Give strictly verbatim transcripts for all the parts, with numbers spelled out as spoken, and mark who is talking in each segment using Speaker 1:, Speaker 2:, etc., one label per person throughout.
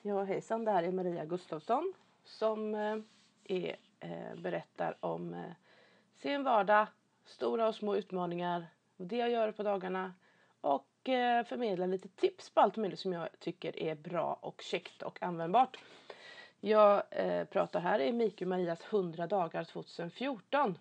Speaker 1: Ja, hejsan, det här är Maria Gustafsson som eh, är, eh, berättar om eh, sin vardag, stora och små utmaningar, det jag gör på dagarna och eh, förmedlar lite tips på allt möjligt som jag tycker är bra och käckt och användbart. Jag eh, pratar här i Miki och Marias hundra dagar tjugohundrafjorton.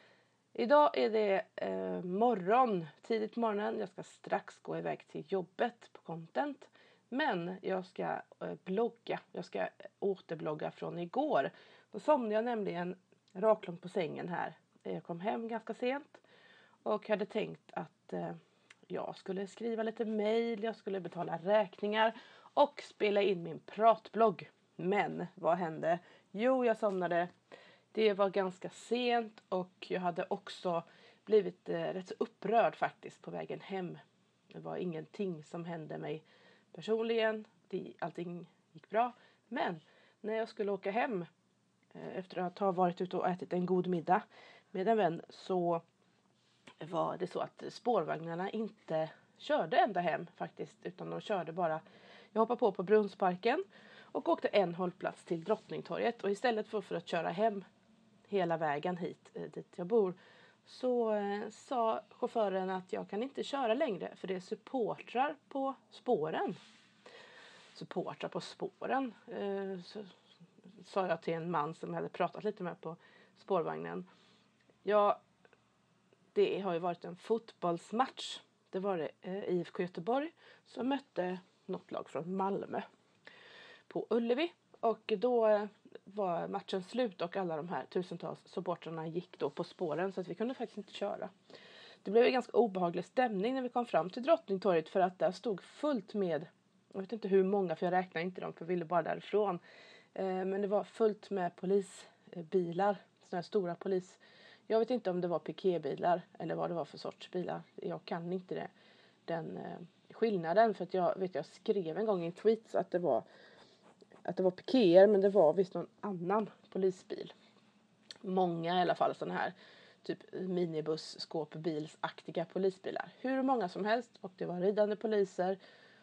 Speaker 1: Idag är det eh, morgon, tidigt på morgonen. Jag ska strax gå iväg till jobbet på content. Men jag ska eh, blogga. Jag ska återblogga från igår. Då somnade jag nämligen raklång på sängen här. Jag kom hem ganska sent. Och hade tänkt att eh, jag skulle skriva lite mejl. Jag skulle betala räkningar. Och spela in min pratblogg. Men vad hände? Jo, jag somnade. Det var ganska sent och jag hade också blivit eh, rätt så upprörd faktiskt på vägen hem. Det var ingenting som hände mig personligen. Det, allting gick bra. Men när jag skulle åka hem eh, efter att ha varit ute och ätit en god middag med en vän så var det så att spårvagnarna inte körde ända hem faktiskt. Utan de körde bara, jag hoppade på på Brunnsparken och åkte en hållplats till Drottningtorget. Och istället för, för att köra hem hela vägen hit eh, dit jag bor så eh, sa chauffören att jag kan inte köra längre för det är supportrar på spåren. Supportrar på spåren eh, så, sa jag till en man som jag hade pratat lite med på spårvagnen. Ja, det har ju varit en fotbollsmatch. Det var det eh, I F K Göteborg som mötte något lag från Malmö på Ullevi. Och då var matchen slut och alla de här tusentals supportrarna gick då på spåren så att vi kunde faktiskt inte köra. Det blev en ganska obehaglig stämning när vi kom fram till Drottningtorget för att där stod fullt med, jag vet inte hur många för jag räknar inte dem för jag ville bara därifrån. Men det var fullt med polisbilar, sådana här stora polis. Jag vet inte om det var piketbilar eller vad det var för sorts bilar. Jag kan inte det, den skillnaden för att jag vet jag skrev en gång i en tweet att det var att det var pikéer men det var visst någon annan polisbil. Många i alla fall sådana här typ minibus, skåpbilsaktiga polisbilar. Hur många som helst och det var ridande poliser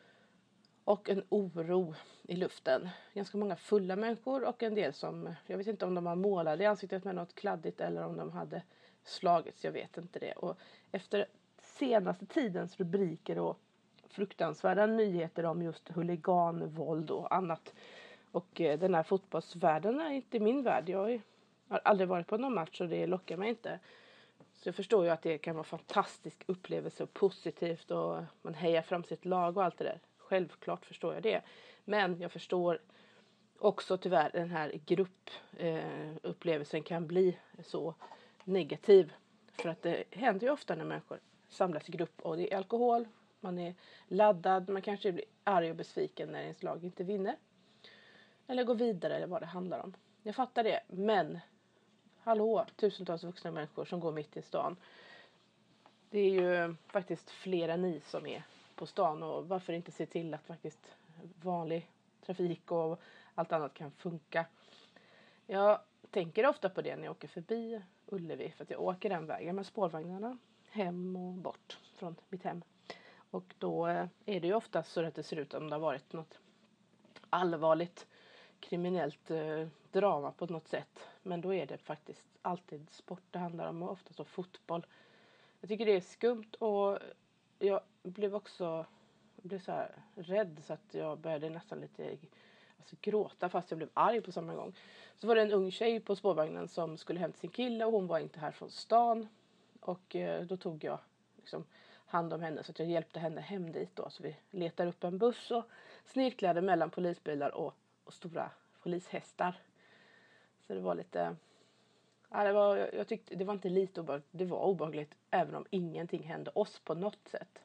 Speaker 1: och en oro i luften. Ganska många fulla människor och en del som, jag vet inte om de var målade i ansiktet med något kladdigt eller om de hade slagits, jag vet inte det. Och efter senaste tidens rubriker och fruktansvärda nyheter om just huliganvåld och annat. Och eh, den här fotbollsvärlden är inte min värld. Jag har aldrig varit på någon match och det lockar mig inte. Så jag förstår ju att det kan vara en fantastisk upplevelse och positivt och man hejar fram sitt lag och allt det där. Självklart förstår jag det. Men jag förstår också tyvärr den här gruppupplevelsen eh, kan bli så negativ. För att det händer ju ofta när människor samlas i grupp och det är alkohol. Man är laddad, man kanske blir arg och besviken när ens lag inte vinner. Eller går vidare eller vad det handlar om. Jag fattar det, men hallå, tusentals vuxna människor som går mitt i stan. Det är ju faktiskt flera ni som är på stan och varför inte se till att faktiskt vanlig trafik och allt annat kan funka. Jag tänker ofta på det när jag åker förbi Ullevi för att jag åker den vägen med spårvagnarna hem och bort från mitt hem. Och då är det ju oftast så att det ser ut som det har varit något allvarligt kriminellt eh, drama på något sätt. Men då är det faktiskt alltid sport det handlar om och ofta så fotboll. Jag tycker det är skumt och jag blev också jag blev så här rädd så att jag började nästan lite alltså, gråta fast jag blev arg på samma gång. Så var det en ung tjej på spårvagnen som skulle hämta sin kille och hon var inte här från stan. Och eh, då tog jag liksom hand om henne så att jag hjälpte henne hem dit då. Så vi letar upp en buss och snirklade mellan polisbilar och, och stora polishästar. Så det var lite, ja, det var, jag tyckte det var inte lite obehagligt, det var obehagligt även om ingenting hände oss på något sätt.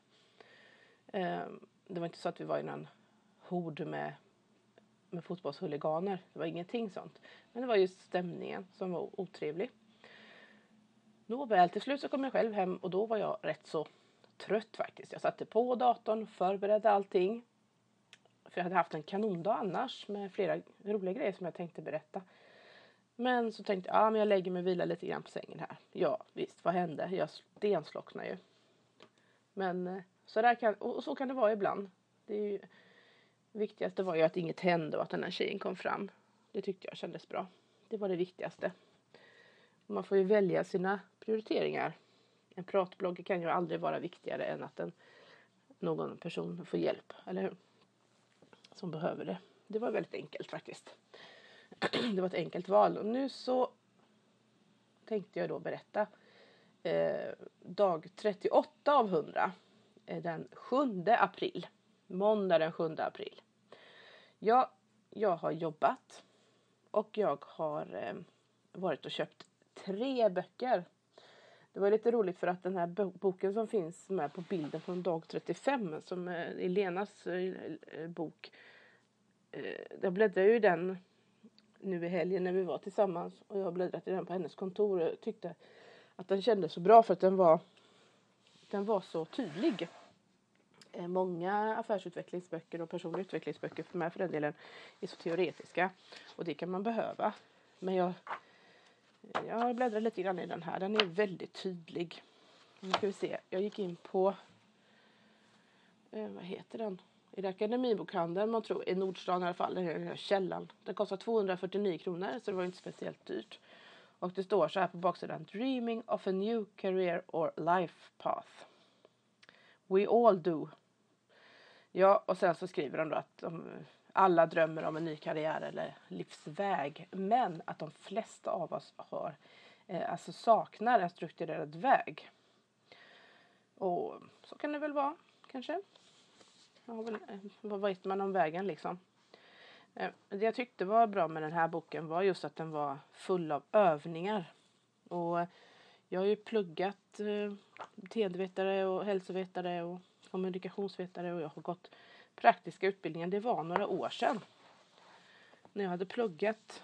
Speaker 1: Um, det var inte så att vi var i någon hord med, med fotbollshuliganer, det var ingenting sånt. Men det var just stämningen som var otrevlig. Nåväl, till slut så kom jag själv hem och då var jag rätt så trött faktiskt. Jag satte på datorn, förberedde allting. För jag hade haft en kanondag annars med flera roliga grejer som jag tänkte berätta. Men så tänkte jag, ja men jag lägger mig och vilar lite grann på sängen här. Ja visst, vad hände? Jag stenslocknade ju. Men så, där kan, och så kan det vara ibland. Det är ju, Det viktigaste var ju att inget hände och att den här tjejen kom fram. Det tyckte jag kändes bra. Det var det viktigaste. Man får ju välja sina prioriteringar. En pratblogg kan ju aldrig vara viktigare än att en, någon person får hjälp, eller hur? Som behöver det. Det var väldigt enkelt faktiskt. Det var ett enkelt val. Och nu så tänkte jag då berätta eh, dag trettioåtta av hundra. Eh, den sjunde april. Måndag den sjunde april. Ja, jag har jobbat. Och jag har eh, varit och köpt tre böcker. Det var lite roligt för att den här boken som finns med på bilden från dag trettiofem. Som är Lenas eh, bok. Eh, jag bläddrade ju den nu i helgen när vi var tillsammans. Och jag bläddrade i den på hennes kontor. Och tyckte att den kändes så bra för att den var, den var så tydlig. Eh, många affärsutvecklingsböcker och personliga utvecklingsböcker för mig för den delen är så teoretiska. Och det kan man behöva. Men jag, jag bläddrar lite grann i den här. Den är väldigt tydlig. Nu ska vi se. Jag gick in på, eh, vad heter den? I det akademibokhandeln, man tror, i Nordstan i alla fall, den här källan. Den kostar tvåhundrafyrtionio kronor, så det var inte speciellt dyrt. Och det står så här på baksidan: Dreaming of a new career or life path. We all do. Ja, och sen så skriver de då att de, alla drömmer om en ny karriär eller livsväg. Men att de flesta av oss har, eh, alltså saknar en strukturerad väg. Och så kan det väl vara, kanske. Ja, väl, vad vet man om vägen liksom? Det jag tyckte var bra med den här boken var just att den var full av övningar. Och jag har ju pluggat eh, beteendevetare och hälsovetare och kommunikationsvetare och jag har gått praktiska utbildningar. Det var några år sedan. När jag hade pluggat,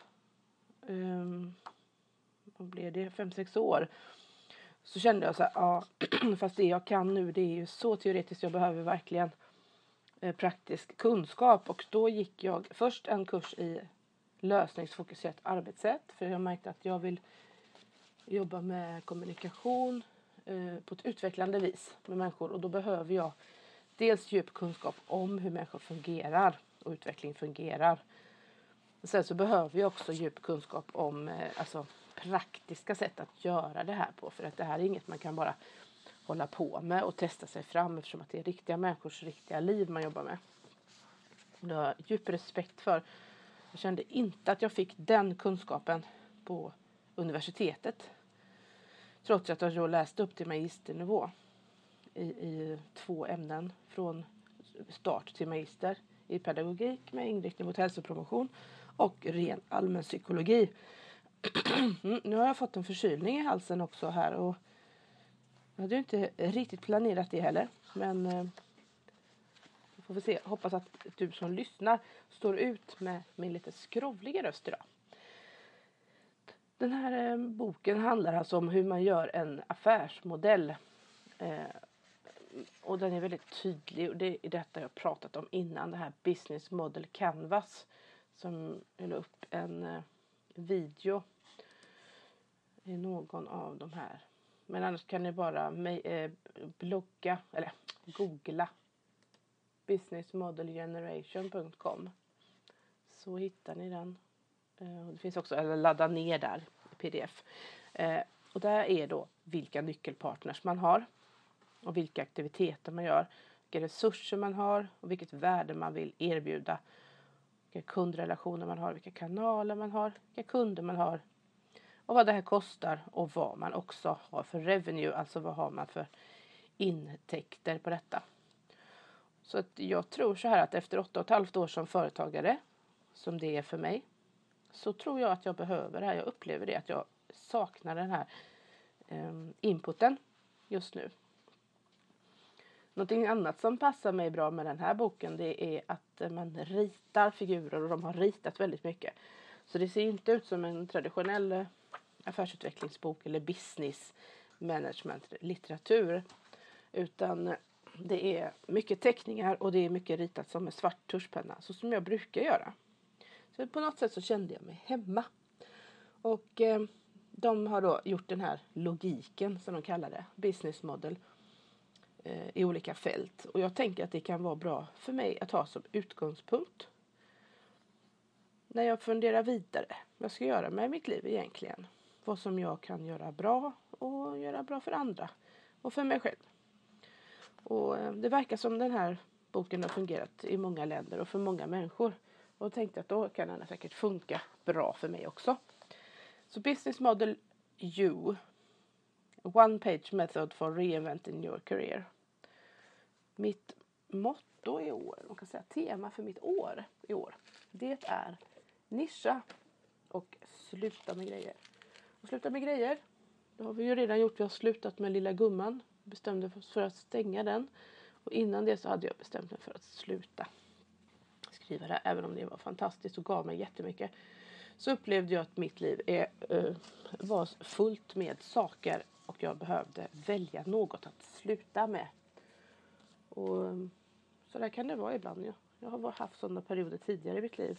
Speaker 1: um, vad blev det, fem sex år. Så kände jag så här, ja, fast det jag kan nu det är ju så teoretiskt, jag behöver verkligen praktisk kunskap. Och då gick jag först en kurs i lösningsfokuserat arbetssätt. För jag märkte att jag vill jobba med kommunikation eh, på ett utvecklande vis med människor. Och då behöver jag dels djup kunskap om hur människor fungerar och utveckling fungerar. Och sen så behöver jag också djup kunskap om eh, alltså praktiska sätt att göra det här på. För att det här är inget man kan bara hålla på med och testa sig fram, eftersom att det är riktiga människors riktiga liv man jobbar med. Det har jag djup respekt för. Jag kände inte att jag fick den kunskapen på universitetet. Trots att jag då läste upp till magisternivå i, i två ämnen från start till magister i pedagogik med inriktning mot hälsopromotion och ren allmän psykologi. Mm, nu har jag fått en förkylning i halsen också här och jag hade inte riktigt planerat det heller, men eh, får vi se. Hoppas att du som lyssnar står ut med min lite skrovliga röst idag. Den här eh, boken handlar alltså om hur man gör en affärsmodell. Eh, och den är väldigt tydlig och det är detta jag pratat om innan. Det här Business Model Canvas som jag la upp en eh, video i någon av de här. Men annars kan ni bara eh, blogga eller googla business model generation punkt com. Så hittar ni den. Eh, det finns också, eller ladda ner där i pdf. Eh, och där är då vilka nyckelpartners man har. Och vilka aktiviteter man gör. Vilka resurser man har. Och vilket värde man vill erbjuda. Vilka kundrelationer man har. Vilka kanaler man har. Vilka kunder man har. Och vad det här kostar och vad man också har för revenue. Alltså vad har man för intäkter på detta. Så att jag tror så här att efter åtta och ett halvt år som företagare. Som det är för mig. Så tror jag att jag behöver det här. Jag upplever det att jag saknar den här eh, inputen just nu. Någonting annat som passar mig bra med den här boken. Det är att man ritar figurer och de har ritat väldigt mycket. Så det ser inte ut som en traditionell affärsutvecklingsbok eller business management litteratur. Utan det är mycket teckningar och det är mycket ritat som en svart tuschpenna. Så som jag brukar göra. Så på något sätt så kände jag mig hemma. Och eh, de har då gjort den här logiken som de kallar det. Business model. eh, i olika fält. Och jag tänker att det kan vara bra för mig att ha som utgångspunkt när jag funderar vidare vad jag ska göra med mitt liv egentligen. Vad som jag kan göra bra och göra bra för andra och för mig själv. Och eh, det verkar som den här boken har fungerat i många länder och för många människor. Och jag tänkte att då kan den säkert funka bra för mig också. Så Business Model U. One page method for reinventing your career. Mitt motto i år, man kan säga tema för mitt år i år, det är nischa och sluta med grejer. Och sluta med grejer, det har vi ju redan gjort. Vi har slutat med Lilla Gumman. Bestämde oss för att stänga den. Och innan det så hade jag bestämt mig för att sluta skriva det. Även om det var fantastiskt och gav mig jättemycket. Så upplevde jag att mitt liv är, uh, var fullt med saker. Och jag behövde välja något att sluta med. Och um, så där kan det vara ibland. Ja. Jag har haft sådana perioder tidigare i mitt liv.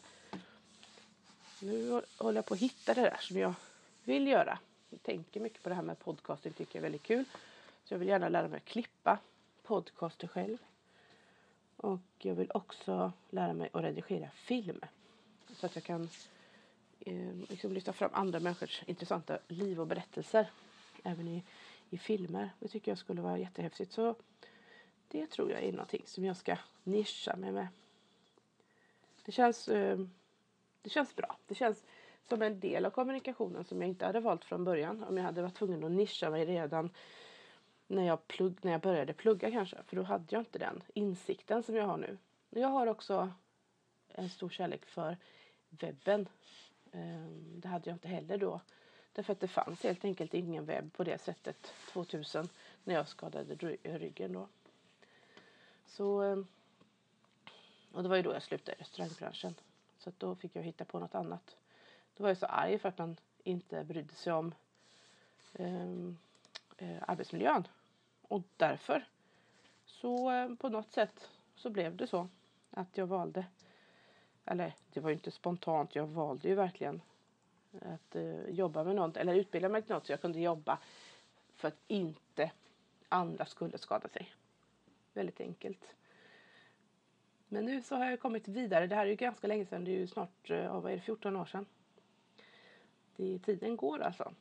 Speaker 1: Nu håller jag på att hitta det där som jag vill göra. Jag tänker mycket på det här med podcasting, tycker jag är väldigt kul. Så jag vill gärna lära mig att klippa podcaster själv. Och jag vill också lära mig att redigera film. Så att jag kan eh, liksom lyfta fram andra människors intressanta liv och berättelser. Även i, i filmer. Det tycker jag skulle vara jättehäftigt. Så det tror jag är någonting som jag ska nischa mig med. Det känns, eh, det känns bra. Det känns som en del av kommunikationen som jag inte hade valt från början. Om jag hade varit tvungen att nischa mig redan när jag, plugg, när jag började plugga kanske. För då hade jag inte den insikten som jag har nu. Jag har också en stor kärlek för webben. Det hade jag inte heller då. Därför att det fanns helt enkelt ingen webb på det sättet tvåtusen när jag skadade ryggen då. Så, och det var ju då jag slutade i restaurangbranschen. Så att då fick jag hitta på något annat. Då var jag så arg för att man inte brydde sig om um, uh, arbetsmiljön. Och därför så uh, på något sätt så blev det så att jag valde. Eller det var ju inte spontant. Jag valde ju verkligen att uh, jobba med något. Eller utbilda mig till något så jag kunde jobba för att inte andra skulle skada sig. Väldigt enkelt. Men nu så har jag kommit vidare. Det här är ju ganska länge sedan. Det är ju snart, ja, vad är det, fjorton år sedan. Det, tiden går alltså.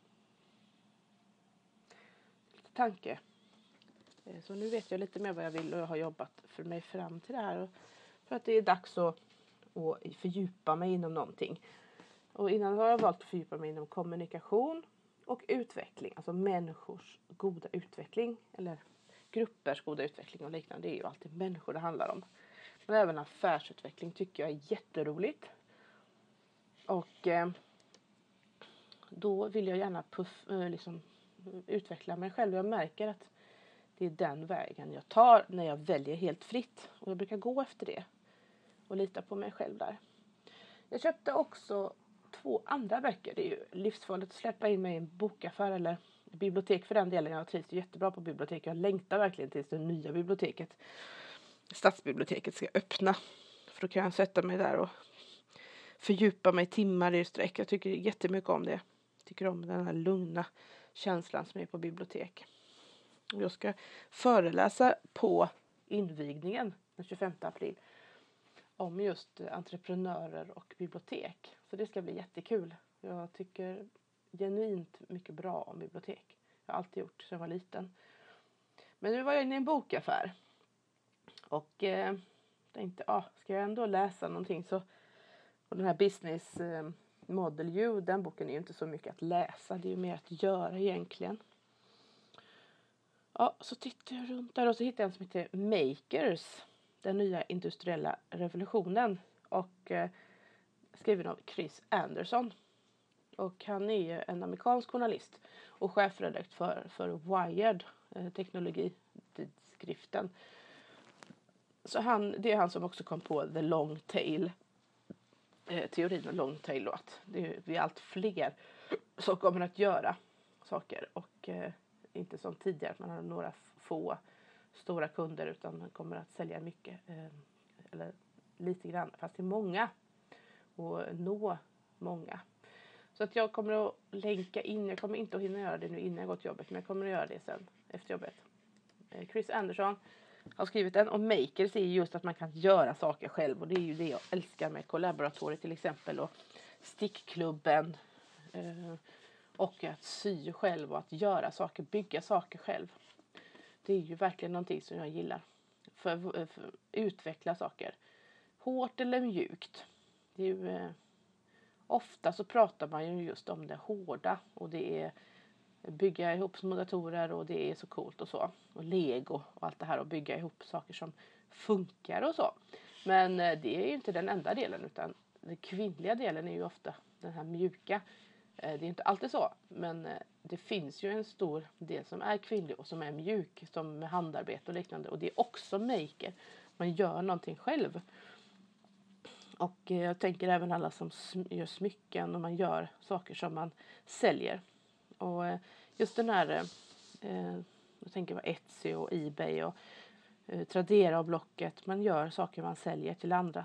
Speaker 1: Lite tanke. Så nu vet jag lite mer vad jag vill och jag har jobbat för mig fram till det här. Och för att det är dags att, att fördjupa mig inom någonting. Och innan har jag valt att fördjupa mig inom kommunikation och utveckling. Alltså människors goda utveckling. Eller gruppers goda utveckling och liknande. Det är ju alltid människor det handlar om. Men även affärsutveckling tycker jag är jätteroligt. Och eh, då vill jag gärna puff, eh, liksom, utveckla mig själv. Jag märker att det är den vägen jag tar när jag väljer helt fritt. Och jag brukar gå efter det. Och lita på mig själv där. Jag köpte också två andra böcker. Det är ju livsfarligt att släppa in mig i en bokaffär eller bibliotek för den delen. Jag trivs jättebra på bibliotek. Jag längtar verkligen tills det nya biblioteket, stadsbiblioteket, ska öppna. För då kan jag sätta mig där och fördjupa mig timmar i sträck. Jag tycker jättemycket om det. Jag tycker om den här lugna känslan som är på bibliotek. Och jag ska föreläsa på invigningen den tjugofemte april om just entreprenörer och bibliotek. Så det ska bli jättekul. Jag tycker genuint mycket bra om bibliotek. Jag har alltid gjort sedan jag var liten. Men nu var jag inne i en bokaffär. Och eh, tänkte, ah, ska jag ändå läsa någonting så. Och den här Business eh, Model U, den boken är ju inte så mycket att läsa. Det är ju mer att göra egentligen. Ja, så tittade jag runt där och så hittade jag en som heter Makers. Den nya industriella revolutionen. Och eh, skriven av Chris Anderson. Och han är en amerikansk journalist och chefredaktör för, för Wired, eh, teknologitidskriften. Så han, det är han som också kom på the long tail, eh, teorin om long tail då, att det är allt fler som kommer att göra saker och eh, inte som tidigare att man har några få stora kunder utan man kommer att sälja mycket eh, eller lite grann fast till många och nå många. Så att jag kommer att länka in, jag kommer inte att hinna göra det nu innan jag gått jobbet men jag kommer att göra det sen efter jobbet. Chris Anderson har skrivit den. Och makers är just att man kan göra saker själv. Och det är ju det jag älskar med Collaboratory till exempel. Och stickklubben. Eh, och att sy själv och att göra saker, bygga saker själv. Det är ju verkligen någonting som jag gillar. För, för, för att utveckla saker. Hårt eller mjukt. Det är ju, eh, ofta så pratar man ju just om det hårda. Och det är bygga ihop små datorer och det är så coolt och så. Och Lego och allt det här och bygga ihop saker som funkar och så. Men eh, det är ju inte den enda delen utan den kvinnliga delen är ju ofta den här mjuka. Eh, det är inte alltid så. Men eh, det finns ju en stor del som är kvinnlig och som är mjuk. Som med handarbete och liknande. Och det är också maker. Man gör någonting själv. Och eh, jag tänker även alla som sm- gör smycken och man gör saker som man säljer. Och eh, just den här, eh, jag tänker på Etsy och eBay och eh, Tradera och Blocket. Man gör saker man säljer till andra.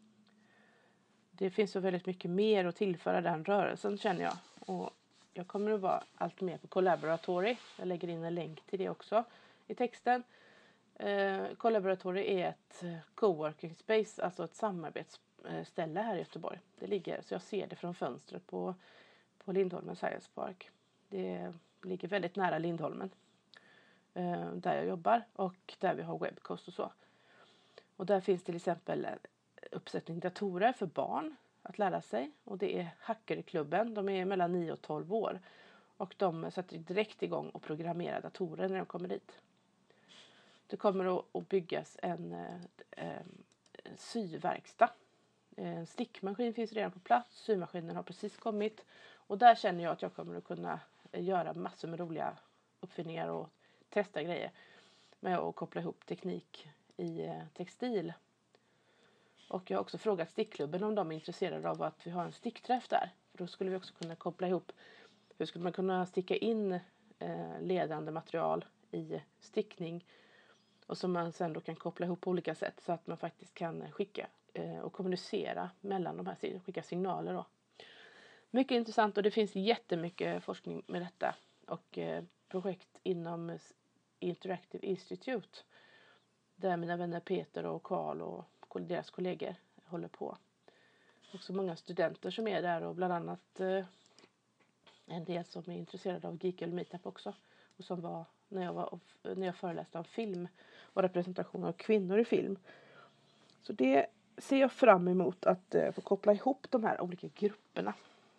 Speaker 1: Det finns så väldigt mycket mer att tillföra den rörelsen känner jag. Och jag kommer att vara allt mer på Collaboratory. Jag lägger in en länk till det också i texten. Eh, Collaboratory är ett coworking space, alltså ett samarbetsställe här i Göteborg. Det ligger, så jag ser det från fönstret på, på Lindholmen Science Park. Det ligger väldigt nära Lindholmen. Eh, där jag jobbar och där vi har webcost och så. Och där finns till exempel uppsättning datorer för barn att lära sig. Och det är hackerklubben. De är mellan nio och tolv år. Och de sätter direkt igång och programmerar datorer när de kommer dit. Det kommer att byggas en eh, syverkstad. En stickmaskin finns redan på plats. Symaskinen har precis kommit. Och där känner jag att jag kommer att kunna göra massor med roliga uppfinningar och testa grejer. Med att koppla ihop teknik i textil. Och jag har också frågat stickklubben om de är intresserade av att vi har en stickträff där. För då skulle vi också kunna koppla ihop. Hur skulle man kunna sticka in eh, ledande material i stickning. Och som man sen då kan koppla ihop på olika sätt. Så att man faktiskt kan skicka eh, och kommunicera mellan de här. Skicka signaler då. Mycket intressant och det finns jättemycket forskning med detta. Och eh, projekt inom Interactive Institute. Där mina vänner Peter och Karl och deras kollegor håller på. Också många studenter som är där och bland annat eh, en del som är intresserade av Geek eller Meetup också. Och som var när jag, var, när jag föreläste om film och representation av kvinnor i film. Så det ser jag fram emot att eh, få koppla ihop de här olika grupperna.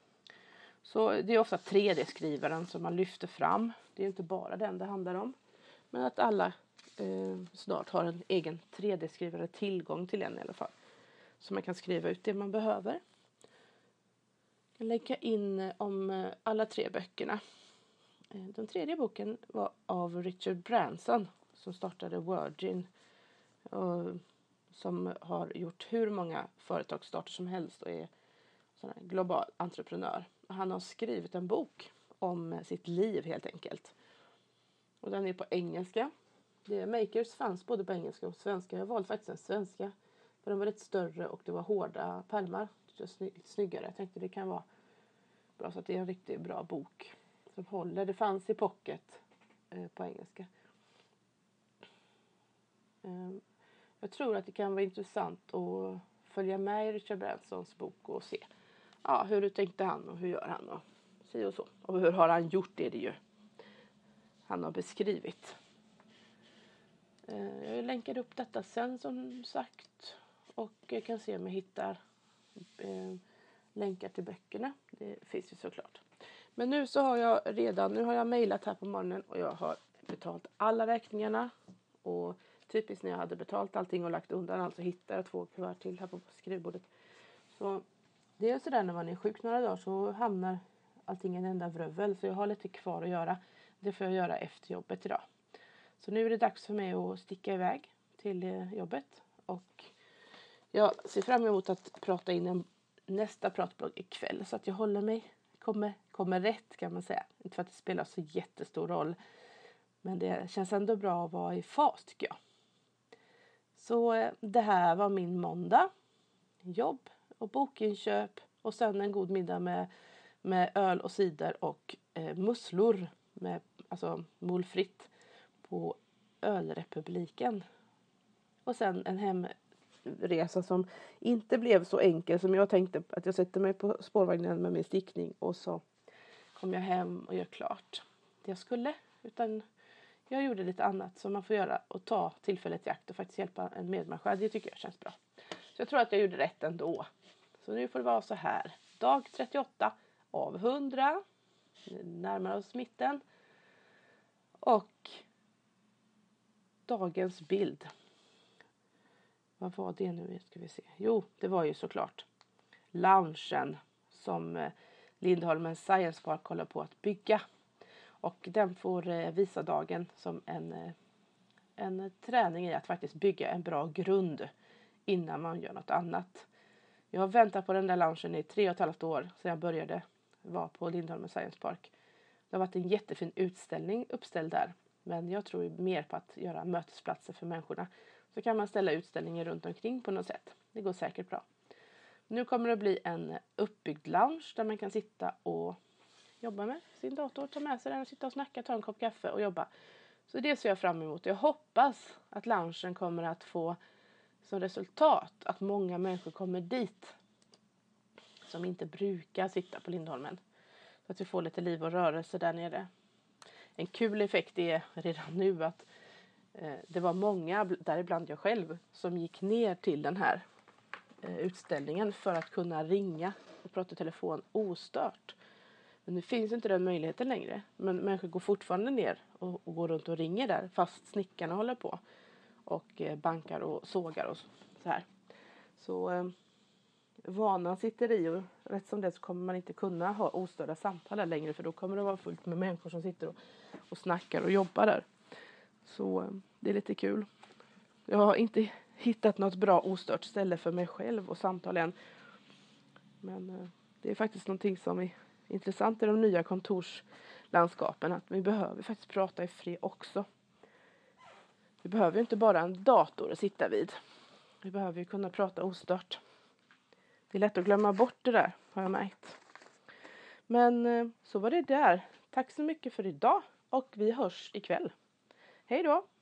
Speaker 1: Så det är ofta tre D-skrivaren som man lyfter fram. Det är inte bara den det handlar om. Men att alla eh, snart har en egen tre D-skrivare, tillgång till en i alla fall. Så man kan skriva ut det man behöver. Jag kan lägga in om eh, alla tre böckerna. Eh, den tredje boken var av Richard Branson som startade Virgin. Och, som har gjort hur många företagsstarter som helst och är sån här global entreprenör. Han har skrivit en bok om sitt liv helt enkelt. Och den är på engelska. Det Makers fanns både på engelska och svenska. Jag valde faktiskt den svenska. För den var lite större och det var hårda pärmar. Det var sny- snyggare. Jag tänkte det kan vara bra så att det är en riktigt bra bok. Som håller. Det fanns i pocket eh, på engelska. Um, jag tror att det kan vara intressant att följa med i Richard Bransons bok och se. Ja, hur tänkte han och hur gör han och si och så. Och hur har han gjort det, det ju han har beskrivit. Jag länkar upp detta sen som sagt. Och jag kan se om jag hittar eh, länkar till böckerna. Det finns ju såklart. Men nu så har jag redan, nu har jag mejlat här på morgonen och jag har betalt alla räkningarna. Och typiskt när jag hade betalt allting och lagt undan allt så hittar jag två kuvert till här på skrivbordet. Så det är sådär när man är sjuk några dagar så hamnar allting i en enda vrövel. Så jag har lite kvar att göra. Det får jag göra efter jobbet idag. Så nu är det dags för mig att sticka iväg till jobbet. Och jag ser fram emot att prata in en nästa pratblogg ikväll. Så att jag håller mig, kommer, kommer rätt kan man säga. Inte för att det spelar så jättestor roll. Men det känns ändå bra att vara i fas tycker jag. Så det här var min måndag. Jobb och bokinköp. Och sen en god middag med, med öl och cider och eh, musslor. Med, alltså molfritt. På Ölrepubliken. Och sen en hemresa som inte blev så enkel som jag tänkte, att jag sätter mig på spårvagnen med min stickning och så kom jag hem och gör klart det jag skulle. Utan jag gjorde lite annat som man får göra och ta tillfället i akt och faktiskt hjälpa en medmänniska. Det tycker jag känns bra. Så jag tror att jag gjorde rätt ändå. Så nu får det vara så här. Dag trettioåtta av hundra. Närmare oss mitten. Och dagens bild. Vad var det nu? Ska vi se. Jo, det var ju såklart loungen som Lindholmen Science Park håller på att bygga. Och den får visa dagen som en, en träning i att faktiskt bygga en bra grund innan man gör något annat. Jag har väntat på den där loungen i tre och ett halvt år sedan jag började vara på Lindholmen Science Park. Det har varit en jättefin utställning uppställd där. Men jag tror mer på att göra mötesplatser för människorna. Så kan man ställa utställningar runt omkring på något sätt. Det går säkert bra. Nu kommer det bli en uppbyggd lounge där man kan sitta och jobba med sin dator. Ta med sig den och sitta och snacka, ta en kopp kaffe och jobba. Så det ser jag fram emot. Jag hoppas att loungen kommer att få som resultat att många människor kommer dit. Som inte brukar sitta på Lindholmen. Så att vi får lite liv och rörelse där nere. En kul effekt är redan nu att eh, det var många, däribland jag själv, som gick ner till den här eh, utställningen för att kunna ringa och prata i telefon ostört. Men nu finns inte den möjligheten längre. Men människor går fortfarande ner och, och går runt och ringer där fast snickarna håller på. Och eh, bankar och sågar och så, så här. Så eh, vanan sitter i och rätt som det så kommer man inte kunna ha ostörda samtal där längre. För då kommer det vara fullt med människor som sitter och, och snackar och jobbar där. Så eh, det är lite kul. Jag har inte hittat något bra ostört ställe för mig själv och samtal än. Men eh, det är faktiskt någonting som är intressant i de nya kontorslandskapen. Att vi behöver faktiskt prata i fred också. Vi behöver ju inte bara en dator att sitta vid. Vi behöver ju kunna prata ostört. Det är lätt att glömma bort det där, har jag märkt. Men eh, så var det där. Tack så mycket för idag och vi hörs ikväll. Hej då!